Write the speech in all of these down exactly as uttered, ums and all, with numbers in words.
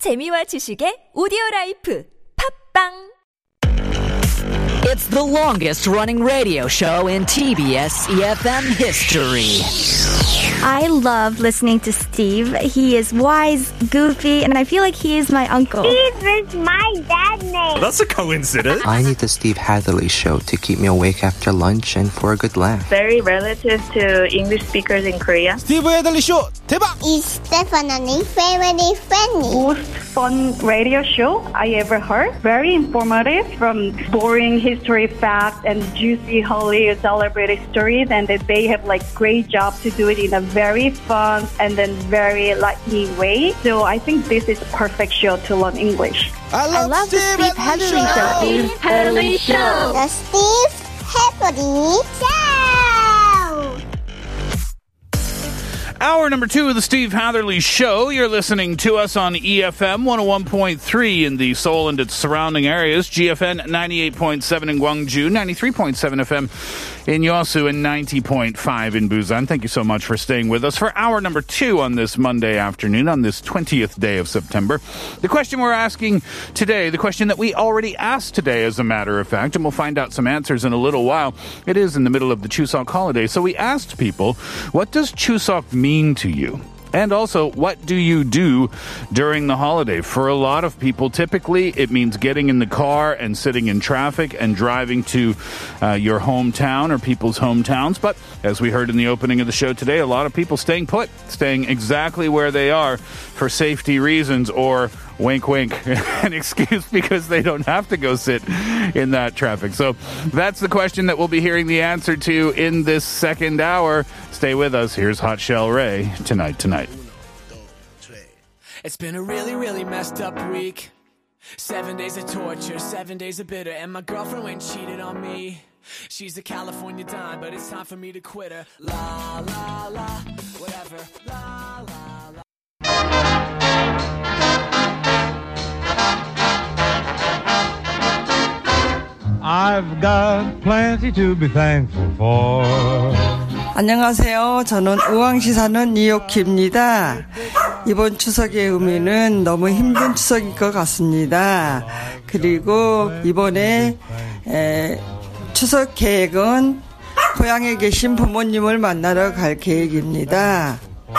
재미와 지식의 오디오라이프 팝빵 It's the longest running radio show in T B S E F M history. I love listening to Steve. He is wise, goofy, and I feel like he is my uncle. Steve is my dad's name. That's a coincidence. I need the Steve Hatherley show to keep me awake after lunch and for a good laugh. Very relative to English speakers in Korea. Steve Hatherley show 대박! Is definitely very funny. Most fun radio show I ever heard. Very informative, from boring history facts and juicy Hollywood celebrity stories, and that they have like great job to do it in a very fun and then very lightning way. So I think this is a perfect show to learn English. I love, I love the Steve Steve Hatherley Hatherley show. Steve Hatherley Show. The Steve Hatherley Show. Hour number two of the Steve Hatherley Show. You're listening to us on E F M one oh one point three in the Seoul and its surrounding areas, G F N ninety-eight point seven in Gwangju, ninety-three point seven F M in Yosu, and ninety point five in Busan. Thank you so much for staying with us for hour number two on this Monday afternoon, on this twentieth day of September. The question we're asking today, the question that we already asked today, as a matter of fact, and we'll find out some answers in a little while. It is in the middle of the Chuseok holiday, so we asked people, what does Chuseok mean to you? And also, what do you do during the holiday? For a lot of people, typically, it means getting in the car and sitting in traffic and driving to uh, your hometown or people's hometowns. But as we heard in the opening of the show today, a lot of people staying put, staying exactly where they are for safety reasons, or wink, wink, an excuse because they don't have to go sit in that traffic. So that's the question that we'll be hearing the answer to in this second hour. Stay with us. Here's Hot Shell Ray, Tonight, Tonight. It's been a really, really messed up week. Seven days of torture, seven days of bitter, and my girlfriend went and cheated on me. She's a California dime, but it's time for me to quit her. La, la, la, whatever. La, la, la. I've got plenty to be thankful for. 안녕하세요. 저는 우왕시 사는 이옥희입니다. 이번 추석의 의미는 너무 힘든 추석일 것 같습니다. 그리고 이번에 에, 추석 계획은 고향에 계신 부모님을 만나러 갈 계획입니다.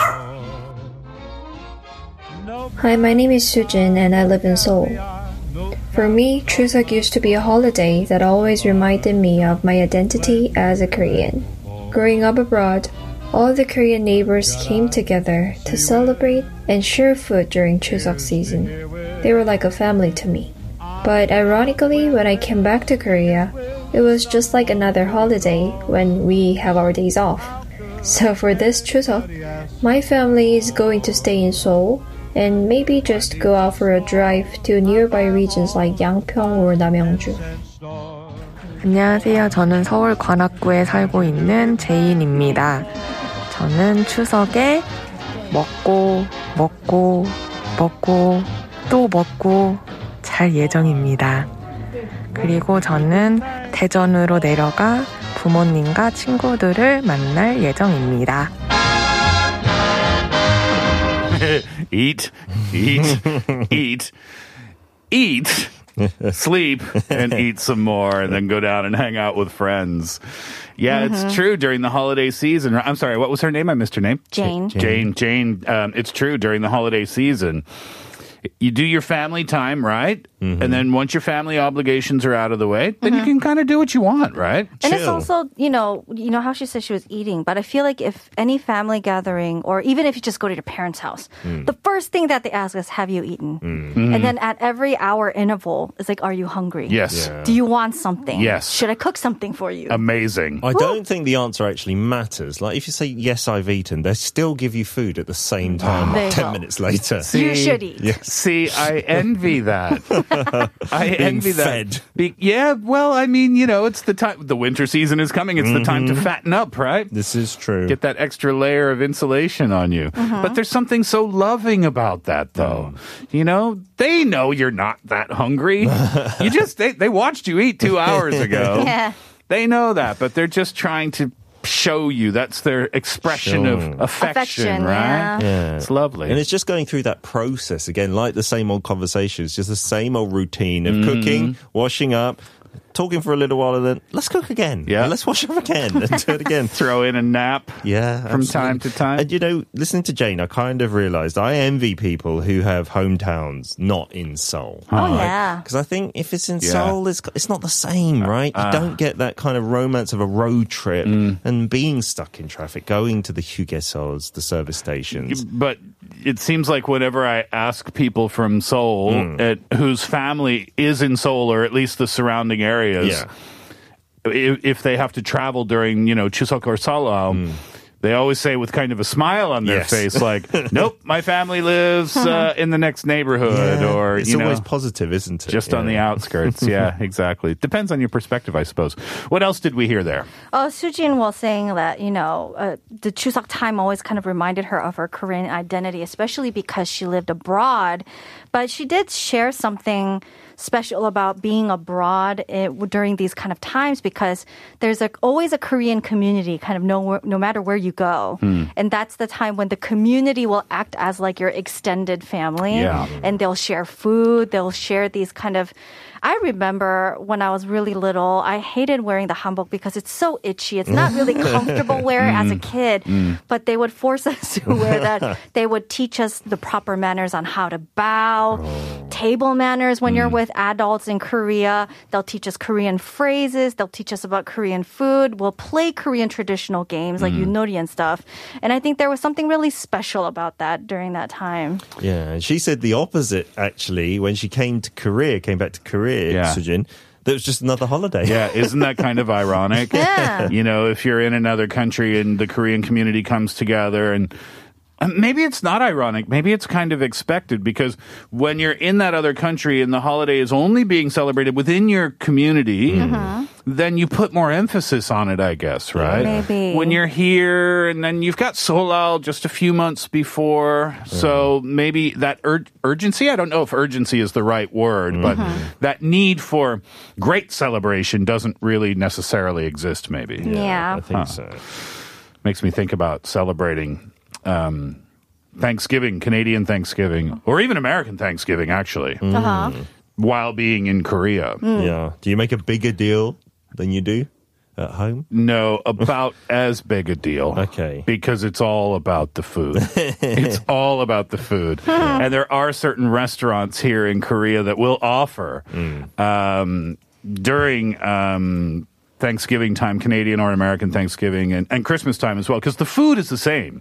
Hi, my name is Sujin and I live in Seoul. For me, Chuseok used to be a holiday that always reminded me of my identity as a Korean. Growing up abroad, all the Korean neighbors came together to celebrate and share food during Chuseok season. They were like a family to me. But ironically, when I came back to Korea, it was just like another holiday when we have our days off. So for this Chuseok, my family is going to stay in Seoul and maybe just go out for a drive to nearby regions like Yangpyeong or Namyeongju. 안녕하세요. 저는 서울 관악구에 살고 있는 제인입니다. 저는 추석에 먹고 먹고 먹고 또 먹고 잘 예정입니다. 그리고 저는 대전으로 내려가 부모님과 친구들을 만날 예정입니다. Eat, eat, eat, eat, sleep, and eat some more, and then go down and hang out with friends. Yeah, mm-hmm. It's true during the holiday season. I'm sorry, what was her name? I missed her name. Jane. Jane. Jane. Um, it's true during the holiday season. You do your family time, right? Mm-hmm. And then once your family obligations are out of the way, then mm-hmm. you can kind of do what you want, right? And Chill. It's also, you know, you know how she said she was eating, but I feel like if any family gathering, or even if you just go to your parents' house, mm. the first thing that they ask is, have you eaten? Mm-hmm. And then at every hour interval, it's like, are you hungry? Yes. Yeah. Do you want something? Yes. Should I cook something for you? Amazing. I don't think the answer actually matters. Like, if you say, yes, I've eaten, they still give you food at the same time, like ten go. minutes later. See, you should eat. Yes. See, I envy that. I Being envy that. Fed. Be, yeah, well, I mean, you know, it's the time. The winter season is coming. It's mm-hmm. the time to fatten up, right? This is true. Get that extra layer of insulation on you. Mm-hmm. But there's something so loving about that, though. Mm. You know, they know you're not that hungry. you just they, they watched you eat two hours ago. Yeah. They know that, but they're just trying to show you. That's their expression Sure. of affection, Affection, right? Yeah. It's lovely. And it's just going through that process again, like the same old conversations, just the same old routine of Mm-hmm. cooking, washing up, talking for a little while, and then let's cook again. Yeah. And let's wash up again and do it again. Throw in a nap. Yeah, From absolutely. time to time. And you know, listening to Jane, I kind of realized I envy people who have hometowns not in Seoul. Oh, yeah. Because I think if it's in Yeah. Seoul, it's, it's not the same, right? You Uh, don't get that kind of romance of a road trip Mm. and being stuck in traffic, going to the Hugyeseos, the service stations. But it seems like whenever I ask people from Seoul Mm. at, whose family is in Seoul or at least the surrounding areas, Yeah. if, if they have to travel during, you know, Chuseok or Seollal, they always say with kind of a smile on their Yes. face, like, nope, my family lives uh, in the next neighborhood, Yeah. or, it's you know, always positive, isn't it? just on the Yeah. outskirts. Yeah, exactly. Depends on your perspective, I suppose. What else did we hear there? Oh, Sujin was saying that, you know, uh, the Chuseok time always kind of reminded her of her Korean identity, especially because she lived abroad. But she did share something special about being abroad eh, during these kind of times, because there's a, always a Korean community kind of no, no matter where you go. And that's the time when the community will act as like your extended family. Yeah. And they'll share food. They'll share these kind of... I remember when I was really little, I hated wearing the hanbok because it's so itchy. It's not really comfortable wear as a kid. But they would force us to wear that. They would teach us the proper manners on how to bow, table manners when you're with adults in Korea. They'll teach us Korean phrases. They'll teach us about Korean food. We'll play Korean traditional games like yunori and stuff. And I think there was something really special about that during that time. Yeah, and she said the opposite, actually, when she came to Korea, came back to Korea, Yeah. Sujin, that was just another holiday. Yeah, isn't that kind of ironic? Yeah. You know, if you're in another country and the Korean community comes together, and and maybe it's not ironic, maybe it's kind of expected, because when you're in that other country and the holiday is only being celebrated within your community, then you put more emphasis on it, I guess, right? Maybe. When you're here and then you've got Seollal just a few months before, so maybe that ur- urgency, I don't know if urgency is the right word, but that need for great celebration doesn't really necessarily exist, maybe. Yeah. I think Huh. so. Makes me think about celebrating um, Thanksgiving, Canadian Thanksgiving, or even American Thanksgiving, actually, Uh-huh. while being in Korea. Yeah. Do you make a bigger deal than you do at home? No, about as big a deal. Okay. Because it's all about the food. It's all about the food. And there are certain restaurants here in Korea that will offer um, during um, Thanksgiving time, Canadian or American Thanksgiving, and, and Christmas time as well, because the food is the same.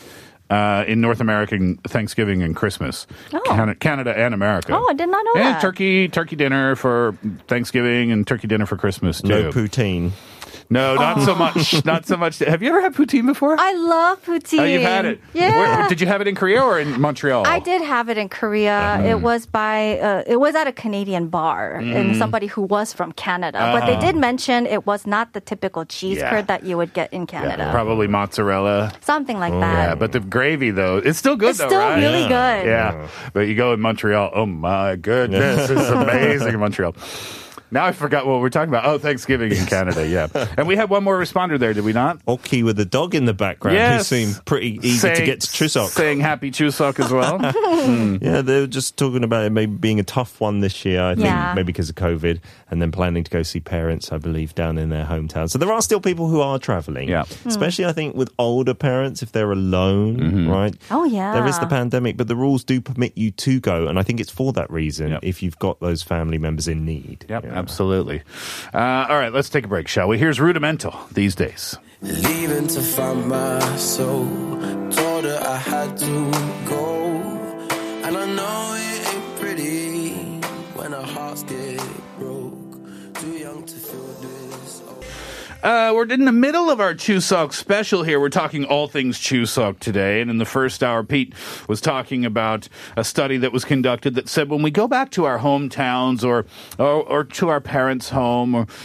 Uh, in North American Thanksgiving and Christmas, Oh. Canada, Canada and America. Oh, I did not know and that. turkey, turkey dinner for Thanksgiving and turkey dinner for Christmas too. No poutine. No, not so much. Not so much. Have you ever had poutine before? I love poutine. Oh, you've had it. Yeah. Where, did you have it in Korea or in Montreal? I did have it in Korea. It was by uh, it was at a Canadian bar, and somebody who was from Canada. But they did mention it was not the typical cheese Yeah. curd that you would get in Canada. Probably mozzarella. Something like Yeah, that. but the gravy though, it's still good It's though, still right? really good. Yeah, but you go in Montreal. Oh my goodness, it's amazing in Montreal. Now I forgot what we're talking about. Oh, Thanksgiving in Canada, yeah. And we had one more responder there, did we not? Oki with the dog in the background Yes. who seemed pretty eager to get to Chuseok. Saying happy Chuseok as well. Mm. Yeah, they were just talking about it maybe being a tough one this year, I think, Yeah. maybe because of COVID, and then planning to go see parents, I believe, down in their hometown. So there are still people who are traveling. Yeah. Especially, I think, with older parents, if they're alone, right? Oh, yeah. There is the pandemic, but the rules do permit you to go, and I think it's for that reason, Yep. if you've got those family members in need. Yep, Yeah. absolutely. Uh, all right, let's take a break, shall we? Here's Rudimental these days. Leaving to find my soul. Told her I had to go. And I know it ain't pretty when our hearts get broke. Too young to feel this. Uh, we're in the middle of our Chuseok special here. We're talking all things Chuseok today. And in the first hour, Pete was talking about a study that was conducted that said when we go back to our hometowns or, or, or to our parents' home or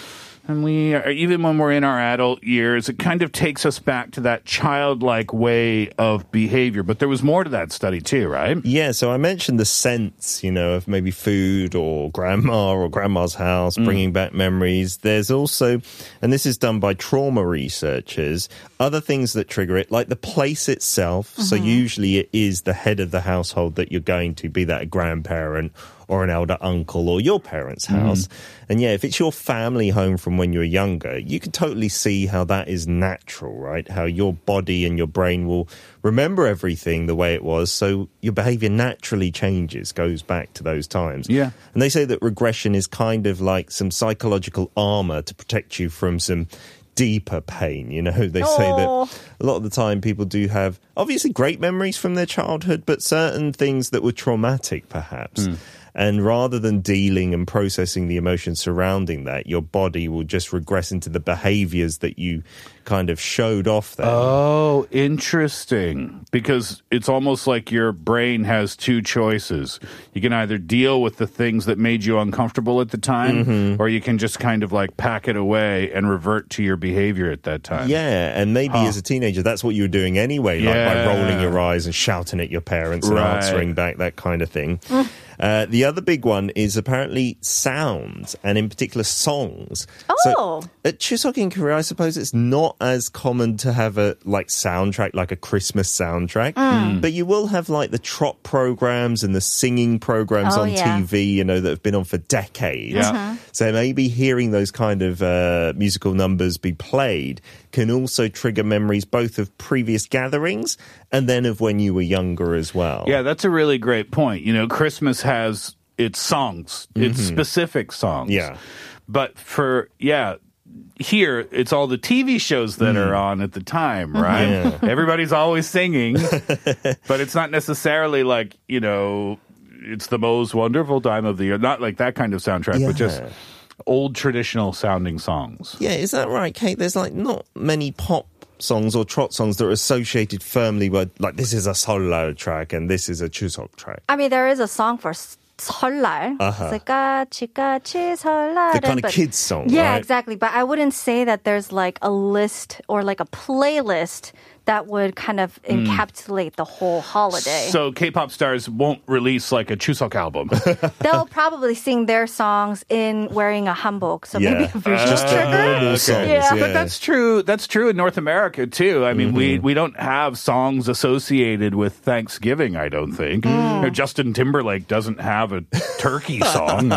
And we are, even when we're in our adult years, it kind of takes us back to that childlike way of behavior. But there was more to that study too, right? Yeah, so I mentioned the sense, you know, of maybe food or grandma or grandma's house, Mm. bringing back memories. There's also, and this is done by trauma researchers, other things that trigger it, like the place itself. So usually it is the head of the household that you're going to, be that a grandparent or an elder uncle or your parents' house. Mm. And yeah, if it's your family home from when you were younger, you can totally see how that is natural, right? How your body and your brain will remember everything the way it was. So your behavior naturally changes, goes back to those times. Yeah. And they say that regression is kind of like some psychological armor to protect you from some deeper pain. You know, they say that a lot of the time people do have obviously great memories from their childhood, but certain things that were traumatic perhaps. Mm. And rather than dealing and processing the emotions surrounding that, your body will just regress into the behaviors that you kind of showed off there. Oh, interesting. Because it's almost like your brain has two choices. You can either deal with the things that made you uncomfortable at the time, mm-hmm. or you can just kind of like pack it away and revert to your behavior at that time. Yeah, and maybe huh. as a teenager, that's what you were doing anyway, like yeah. by rolling your eyes and shouting at your parents and right. answering back, that kind of thing. Uh, the other big one is apparently sounds, and in particular songs. Oh. So at Chuseok in Korea, I suppose it's not as common to have a like soundtrack, like a Christmas soundtrack, mm. but you will have like the trot programs and the singing programs oh, on yeah. T V, you know, that have been on for decades. Yeah. Mm-hmm. So maybe hearing those kind of uh, musical numbers be played can also trigger memories both of previous gatherings and then of when you were younger as well. Yeah, that's a really great point. You know, Christmas has its songs, its mm-hmm. specific songs. Yeah. But for, yeah, here, it's all the T V shows that mm. are on at the time, right? Yeah. Everybody's always singing, but it's not necessarily like, you know, it's the most wonderful time of the year. Not like that kind of soundtrack, yeah. but just old traditional sounding songs. Yeah, is that right, Kate? There's like not many pop songs or trot songs that are associated firmly with, like, this is a 설날 track and this is a Chuseok track. I mean, there is a song for 설날. Uh-huh. It's like 까치 까치 설날은. The kind of but, kids song, yeah, right? exactly. But I wouldn't say that there's like a list or like a playlist that would kind of encapsulate mm. the whole holiday. So K-pop stars won't release like a Chuseok album. They'll probably sing their songs in wearing a hanbok. So yeah. maybe a visual Just trigger. normal Okay. songs, Yeah. yeah. But that's true. That's true in North America too. I mean, mm-hmm. we we don't have songs associated with Thanksgiving. I don't think. Mm. You know, Justin Timberlake doesn't have a turkey song.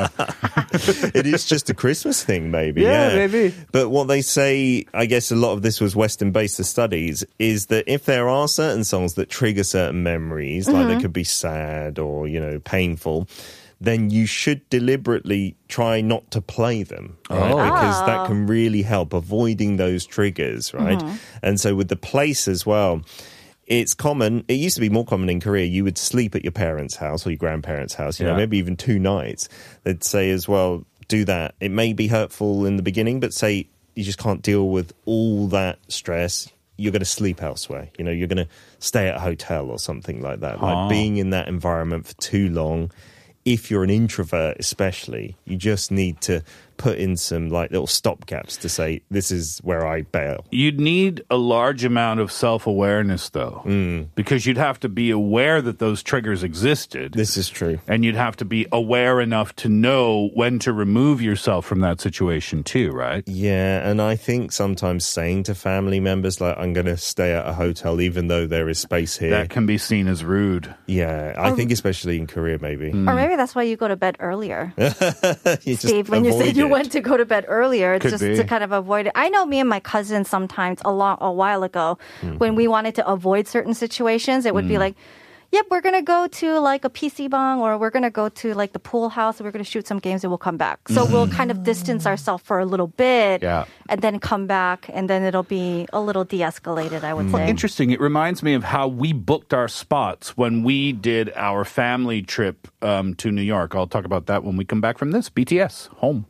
It is just a Christmas thing, maybe. Yeah, yeah, maybe. But what they say, I guess a lot of this was Western-based, the studies, is that if there are certain songs that trigger certain memories, mm-hmm. like they could be sad or, you know, painful, then you should deliberately try not to play them, right? Oh. Because Oh. that can really help avoiding those triggers, right? Mm-hmm. And so with the place as well, it's common, it used to be more common in Korea, you would sleep at your parents' house or your grandparents' house, you Yeah. know, maybe even two nights. They'd say as well, do that. It may be hurtful in the beginning, but say you just can't deal with all that stress. You're going to sleep elsewhere. You know, you're going to stay at a hotel or something like that. Huh. Like being in that environment for too long, if you're an introvert especially, you just need to put in some like little stopgaps to say, this is where I bail. You'd need a large amount of self-awareness, though, Mm. because you'd have to be aware that those triggers existed. This is true. And you'd have to be aware enough to know when to remove yourself from that situation, too, right? Yeah, and I think sometimes saying to family members, like, I'm going to stay at a hotel even though there is space here. That can be seen as rude. Yeah, I think especially in Korea, maybe. Or maybe that's why you go to bed earlier. You just Steve, when you said avoid you it. went to go to bed earlier, it's Could just be. to kind of avoid it. I know me and my cousin sometimes a long a while ago, mm-hmm. when we wanted to avoid certain situations, it would mm. be like, yep, we're going to go to like a P C bang, or we're going to go to like the pool house, and we're going to shoot some games and we'll come back. So mm. we'll kind of distance ourselves for a little bit Yeah. and then come back, and then it'll be a little de-escalated, I would Well, say. interesting. It reminds me of how we booked our spots when we did our family trip um, to New York. I'll talk about that when we come back from this. B T S, Home.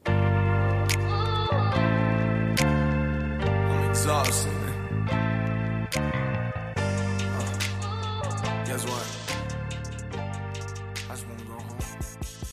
I'm exhausted. Uh, guess what?